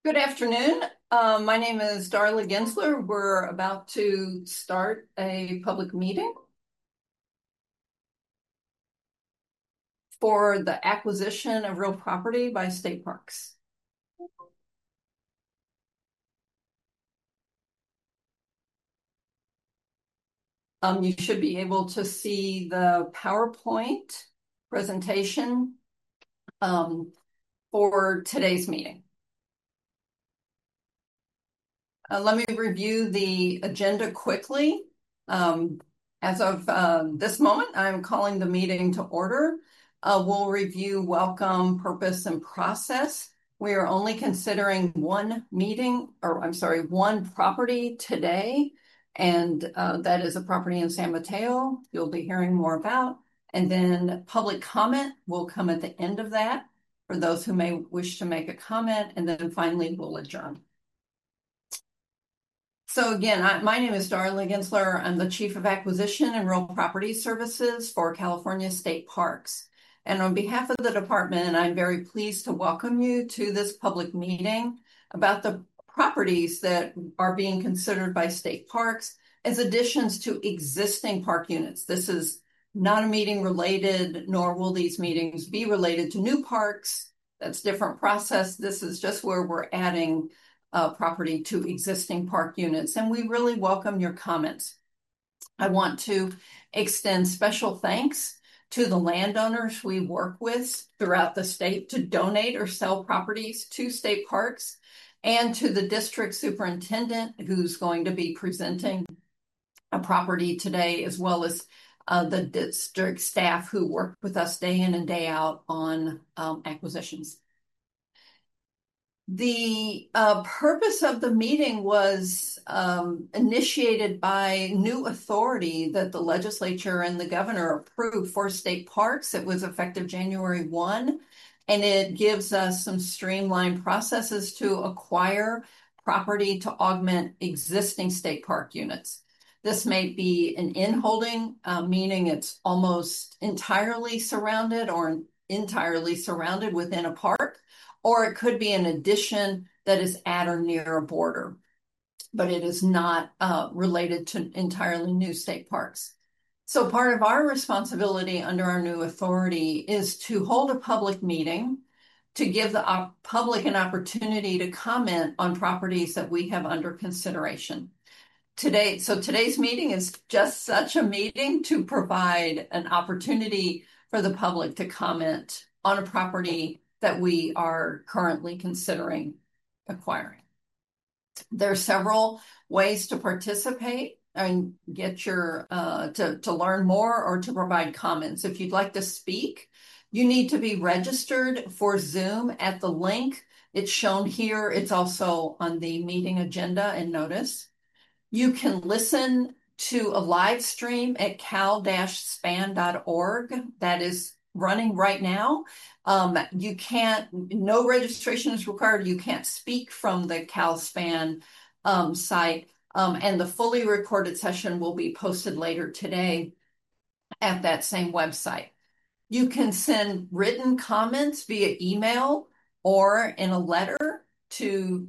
Good afternoon. My name is Darla Gensler. We're about to start a public meeting for the acquisition of real property by state parks. You should be able to see the PowerPoint presentation for today's meeting. Let me review the agenda quickly. As of this moment, I'm calling the meeting to order. We'll review welcome, purpose, and process. We are only considering one property today, and that is a property in San Mateo you'll be hearing more about. And then public comment will come at the end of that for those who may wish to make a comment, and then finally we'll adjourn. So again, my name is Darla Gensler. I'm the Chief of Acquisition and Real Property Services for California State Parks. And on behalf of the department, I'm very pleased to welcome you to this public meeting about the properties that are being considered by state parks as additions to existing park units. This is not a meeting related, nor will these meetings be related to new parks. That's a different process. This is just where we're adding property to existing park units, and we really welcome your comments. I want to extend special thanks to the landowners we work with throughout the state to donate or sell properties to state parks, and to the district superintendent who's going to be presenting a property today, as well as the district staff who work with us day in and day out on acquisitions. The purpose of the meeting was initiated by new authority that the legislature and the governor approved for state parks. It was effective January 1, and it gives us some streamlined processes to acquire property to augment existing state park units. This may be an in-holding, meaning it's almost entirely surrounded or entirely surrounded within a park, or it could be an addition that is at or near a border, but it is not related to entirely new state parks. So part of our responsibility under our new authority is to hold a public meeting to give the public an opportunity to comment on properties that we have under consideration. Today's meeting is just such a meeting to provide an opportunity for the public to comment on a property that we are currently considering acquiring. There are several ways to participate and get your to learn more or to provide comments. If you'd like to speak, you need to be registered for Zoom at the link. It's shown here. It's also on the meeting agenda and notice. You can listen to a live stream at cal-span.org. That is running right now. No registration is required. You can't speak from the CalSpan site. And the fully recorded session will be posted later today at that same website. You can send written comments via email or in a letter to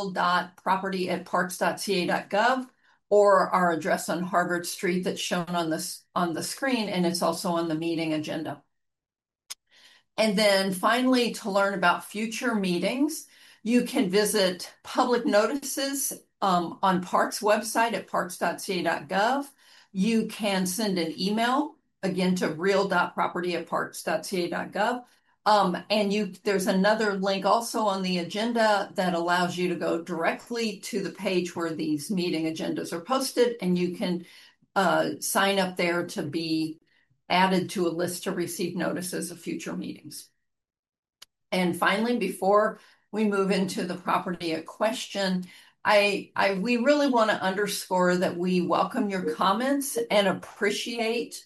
real.property@parks.ca.gov, or our address on Harvard Street that's shown on the screen, and it's also on the meeting agenda. And then finally, to learn about future meetings, you can visit public notices on Parks website at parks.ca.gov. You can send an email, again, to real.property@parks.ca.gov. And there's another link also on the agenda that allows you to go directly to the page where these meeting agendas are posted, and you can sign up there to be added to a list to receive notices of future meetings. And finally, before we move into the property at question, we really want to underscore that we welcome your comments and appreciate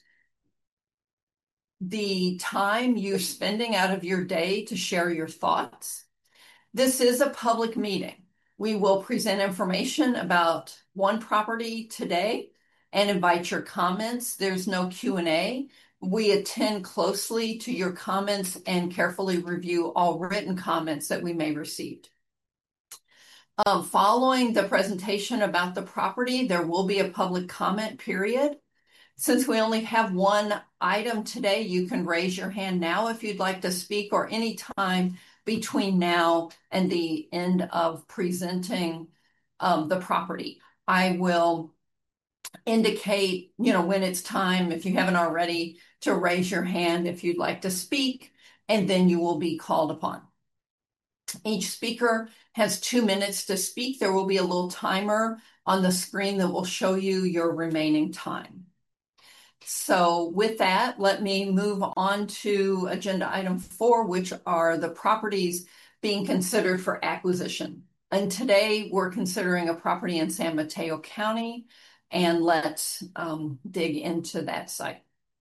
the time you're spending out of your day to share your thoughts. This is a public meeting. We will present information about one property today and invite your comments. There's no Q&A. We attend closely to your comments and carefully review all written comments that we may receive. Following the presentation about the property, there will be a public comment period. Since we only have one item today, you can raise your hand now if you'd like to speak, or any time between now and the end of presenting the property. I will indicate, when it's time, if you haven't already, to raise your hand if you'd like to speak, and then you will be called upon. Each speaker has 2 minutes to speak. There will be a little timer on the screen that will show you your remaining time. So with that, let me move on to agenda item 4, which are the properties being considered for acquisition. And today we're considering a property in San Mateo County, and let's dig into that site.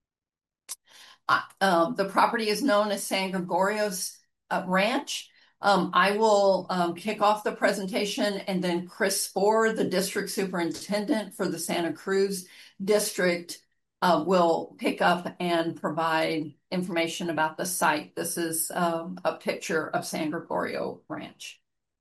The property is known as San Gregorio's Ranch. I will kick off the presentation, and then Chris Spohr, the district superintendent for the Santa Cruz district, will pick up and provide information about the site. This is a picture of San Gregorio Ranch.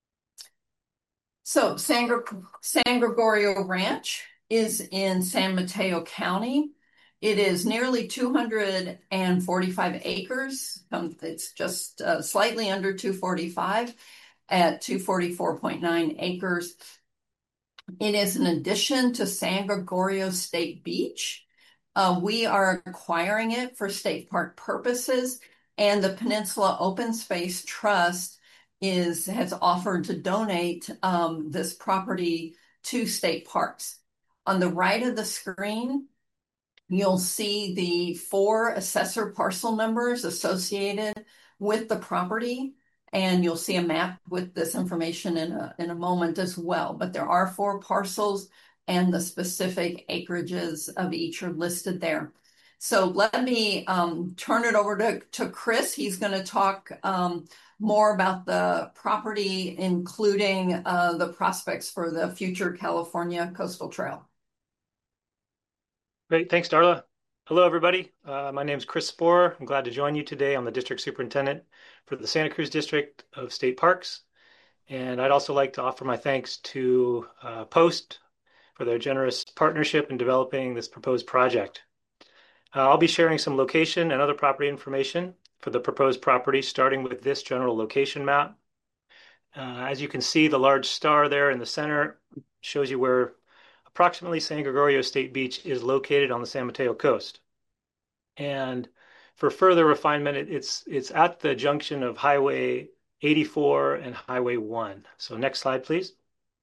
So San Gregorio Ranch is in San Mateo County. It is nearly 245 acres. It's just slightly under 245 at 244.9 acres. It is an addition to San Gregorio State Beach. We are acquiring it for state park purposes, and the Peninsula Open Space Trust has offered to donate this property to state parks. On the right of the screen, you'll see the 4 assessor parcel numbers associated with the property, and you'll see a map with this information in a moment as well. But there are 4 parcels, and the specific acreages of each are listed there. So let me turn it over to Chris. He's going to talk more about the property, including the prospects for the future California Coastal Trail. Great. Thanks, Darla. Hello, everybody. My name is Chris Spohr. I'm glad to join you today. I'm the district superintendent for the Santa Cruz District of State Parks. And I'd also like to offer my thanks to Post for their generous partnership in developing this proposed project. I'll be sharing some location and other property information for the proposed property, starting with this general location map. As you can see, the large star there in the center shows you where approximately San Gregorio State Beach is located on the San Mateo coast. And for further refinement, it's at the junction of Highway 84 and Highway 1. So next slide, please.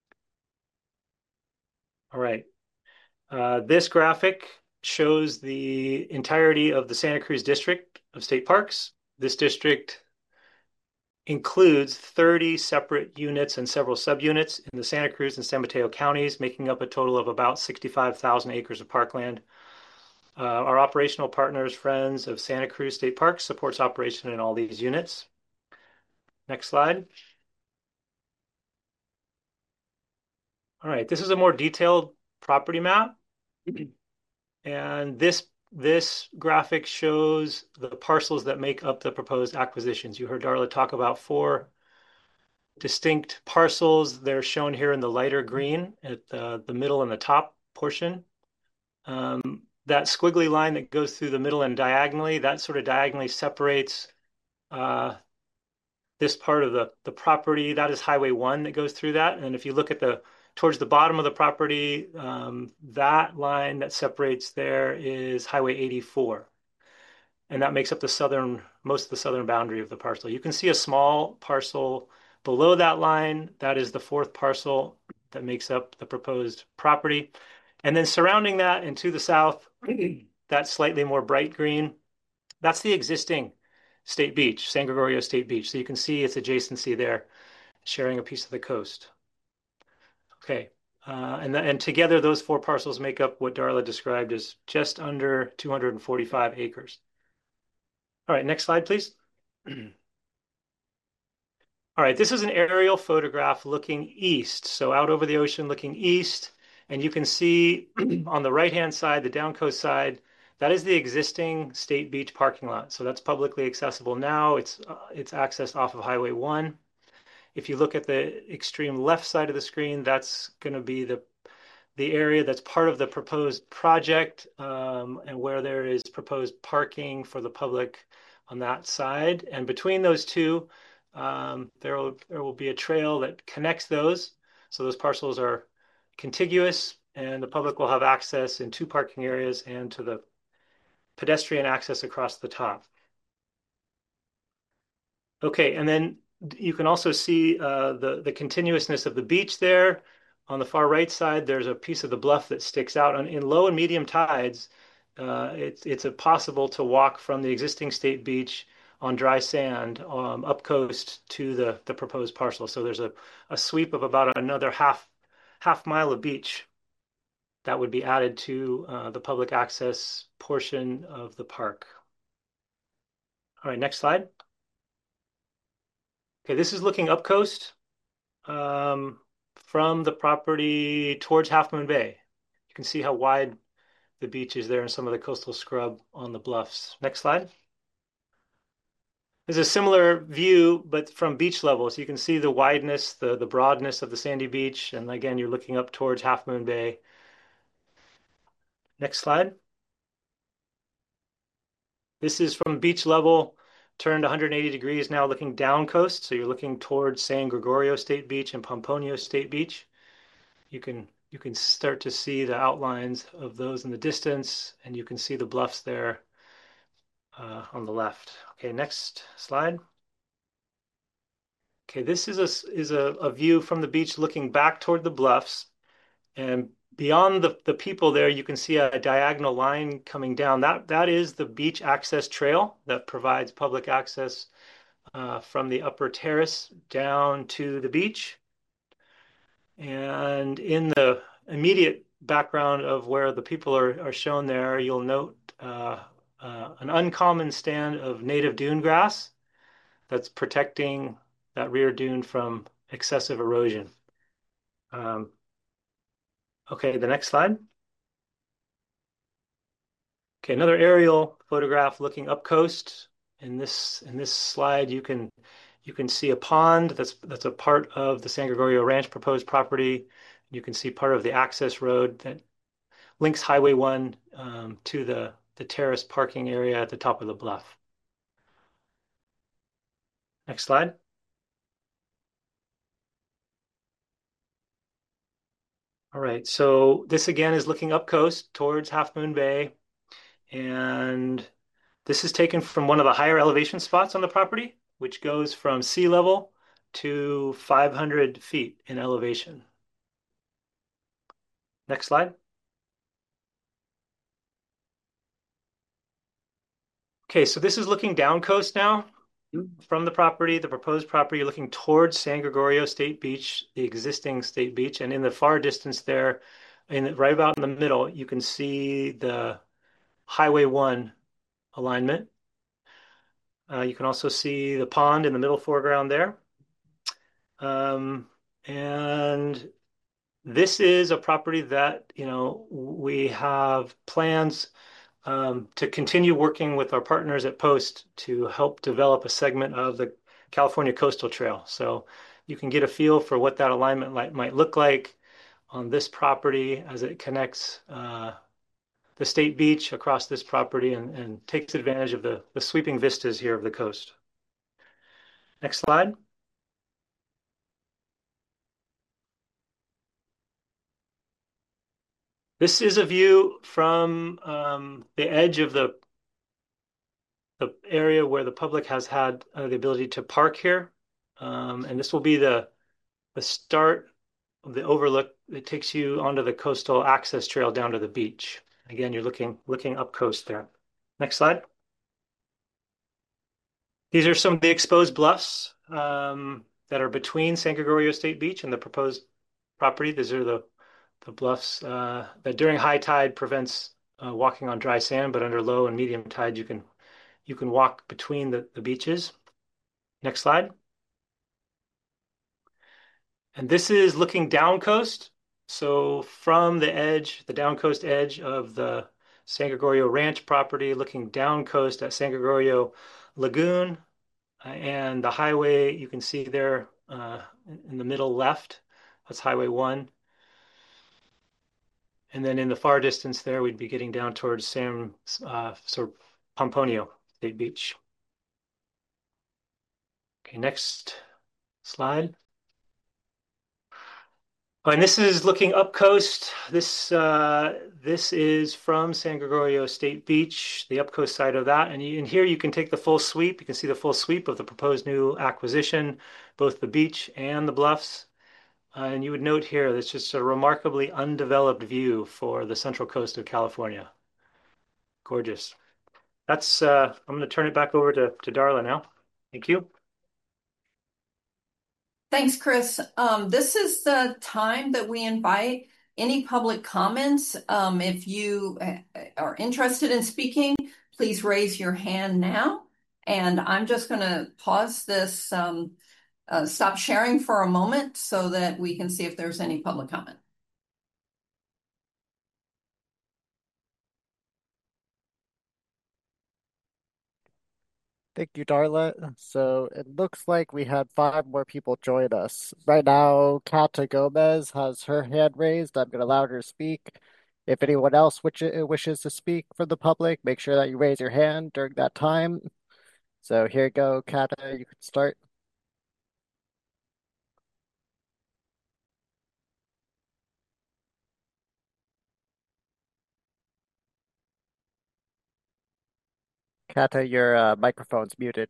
All right. This graphic shows the entirety of the Santa Cruz District of State Parks. This district includes 30 separate units and several subunits in the Santa Cruz and San Mateo counties, making up a total of about 65,000 acres of parkland. Our operational partners, Friends of Santa Cruz State Parks, supports operation in all these units. Next slide. All right, this is a more detailed property map. And this graphic shows the parcels that make up the proposed acquisitions. You heard Darla talk about 4 distinct parcels. They're shown here in the lighter green at the middle and the top portion. That squiggly line that goes through the middle and diagonally, that sort of diagonally separates this part of the property. That is Highway 1 that goes through that. And if you look at towards the bottom of the property, that line that separates there is Highway 84. And that makes up most of the southern boundary of the parcel. You can see a small parcel below that line. That is the 4th parcel that makes up the proposed property. And then surrounding that and to the south, that's slightly more bright green. That's the existing state beach, San Gregorio State Beach. So you can see its adjacency there, sharing a piece of the coast. Okay, and together those 4 parcels make up what Darla described as just under 245 acres. All right, next slide, please. All right, this is an aerial photograph looking east. So out over the ocean looking east, and you can see on the right-hand side, the down coast side, that is the existing state beach parking lot. So that's publicly accessible now. It's accessed off of Highway 1. If you look at the extreme left side of the screen, that's going to be the area that's part of the proposed project, and where there is proposed parking for the public on that side. And between those two, there will be a trail that connects those. So those parcels are contiguous, and the public will have access in two parking areas and to the pedestrian access across the top. Okay, and then you can also see the continuousness of the beach there. On the far right side, there's a piece of the bluff that sticks out. And in low and medium tides, it's possible to walk from the existing state beach on dry sand up coast to the proposed parcel. So there's a sweep of about another half mile of beach that would be added to the public access portion of the park. All right, next slide. Okay, this is looking up coast from the property towards Half Moon Bay. You can see how wide the beach is there and some of the coastal scrub on the bluffs. Next slide. There's a similar view, but from beach level. So you can see the wideness, the broadness of the sandy beach. And again, you're looking up towards Half Moon Bay. Next slide. This is from beach level, turned 180 degrees, now looking down coast. So you're looking towards San Gregorio State Beach and Pomponio State Beach. You can start to see the outlines of those in the distance, and you can see the bluffs there on the left. Okay, next slide. Okay, this is a view from the beach looking back toward the bluffs, and beyond the people there, you can see a diagonal line coming down. That is the beach access trail that provides public access from the upper terrace down to the beach. And in the immediate background of where the people are shown there, you'll note an uncommon stand of native dune grass that's protecting that rear dune from excessive erosion. Okay, the next slide. Okay, another aerial photograph looking up coast. In this slide, you can see a pond that's a part of the San Gregorio Ranch proposed property. You can see part of the access road that links Highway 1 to the terrace parking area at the top of the bluff. Next slide. All right, so this again is looking up coast towards Half Moon Bay, and this is taken from one of the higher elevation spots on the property, which goes from sea level to 500 feet in elevation. Next slide. Okay, so this is looking down coast now from the property, the proposed property, looking towards San Gregorio State Beach, the existing state beach. And in the far distance there, right about in the middle, you can see the Highway 1 alignment. You can also see the pond in the middle foreground there. And this is a property that, we have plans to continue working with our partners at Post to help develop a segment of the California Coastal Trail. So you can get a feel for what that alignment might look like on this property as it connects the state beach across this property and takes advantage of the sweeping vistas here of the coast. Next slide. This is a view from the edge of the area where the public has had the ability to park here. And this will be the start of the overlook that takes you onto the coastal access trail down to the beach. Again, you're looking up coast there. Next slide. These are some of the exposed bluffs that are between San Gregorio State Beach and the proposed property. These are the bluffs that during high tide prevents walking on dry sand, but under low and medium tide you can walk between the beaches. Next slide. And this is looking down coast. So from the edge, the down coast edge of the San Gregorio Ranch property, looking down coast at San Gregorio Lagoon, and the highway you can see there in the middle left. That's Highway 1. And then in the far distance there, we'd be getting down towards sort of Pomponio State Beach. Okay, next slide. Oh, and this is looking up coast. This is from San Gregorio State Beach, the up coast side of that. And in here you can take the full sweep. You can see the full sweep of the proposed new acquisition, both the beach and the bluffs. And you would note here that's just a remarkably undeveloped view for the central coast of California. Gorgeous. That's I'm going to turn it back over to Darla now. Thank you. Thanks, Chris. This is the time that we invite any public comments. If you are interested in speaking, please raise your hand now. And I'm just going to pause this, stop sharing for a moment so that we can see if there's any public comment. Thank you, Darla. So it looks like we had 5 more people join us. Right now, Kata Gomez has her hand raised. I'm going to allow her to speak. If anyone else wishes to speak for the public, make sure that you raise your hand during that time. So here you go, Kata, you can start. Kata, your microphone's muted.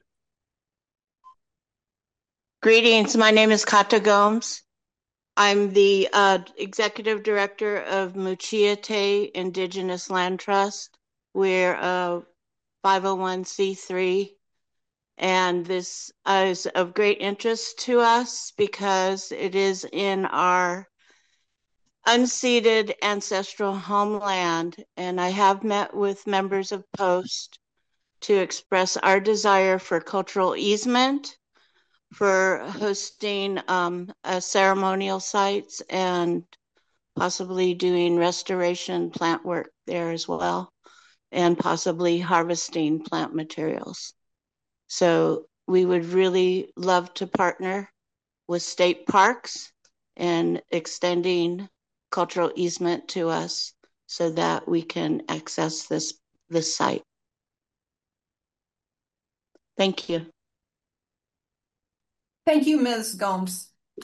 Greetings, my name is Kata Gomes. I'm the Executive Director of Muchiate Indigenous Land Trust. We're a 501c3, and this is of great interest to us because it is in our unceded ancestral homeland, and I have met with members of POST to express our desire for cultural easement, for hosting ceremonial sites, and possibly doing restoration plant work there as well, and possibly harvesting plant materials. So we would really love to partner with state parks and extending cultural easement to us so that we can access this site. Thank you. Thank you, Ms. Gomes.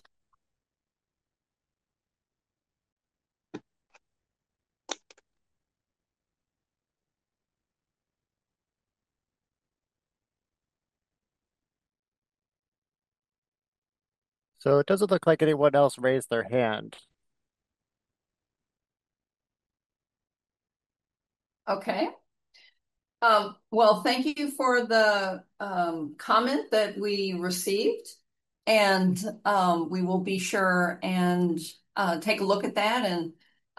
So it doesn't look like anyone else raised their hand. Okay. Well, thank you for the comment that we received, and we will be sure and take a look at that. And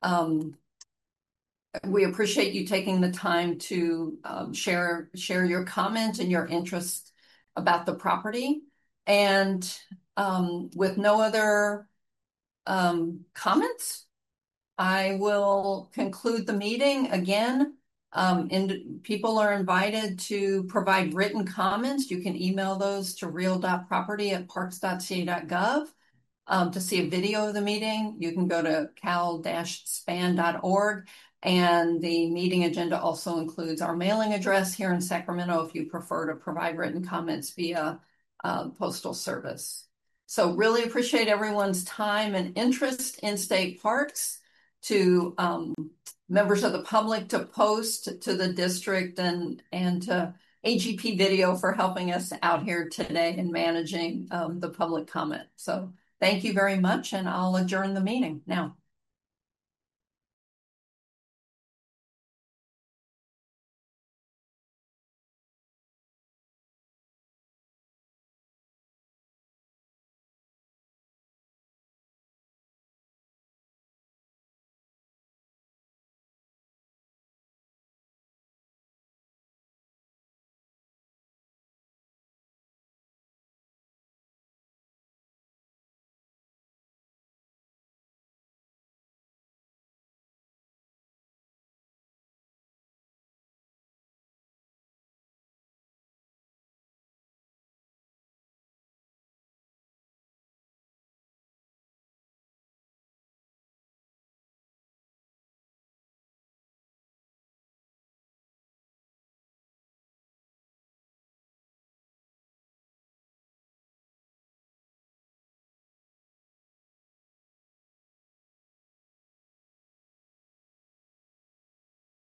we appreciate you taking the time to share your comment and your interest about the property. And with no other comments, I will conclude the meeting again. And people are invited to provide written comments. You can email those to real.property@parks.ca.gov. To see a video of the meeting, you can go to cal-span.org. And the meeting agenda also includes our mailing address here in Sacramento if you prefer to provide written comments via postal service. So really appreciate everyone's time and interest in state parks. To members of the public, to POST, to the district, and to AGP Video for helping us out here today in managing the public comment. So thank you very much, and I'll adjourn the meeting now.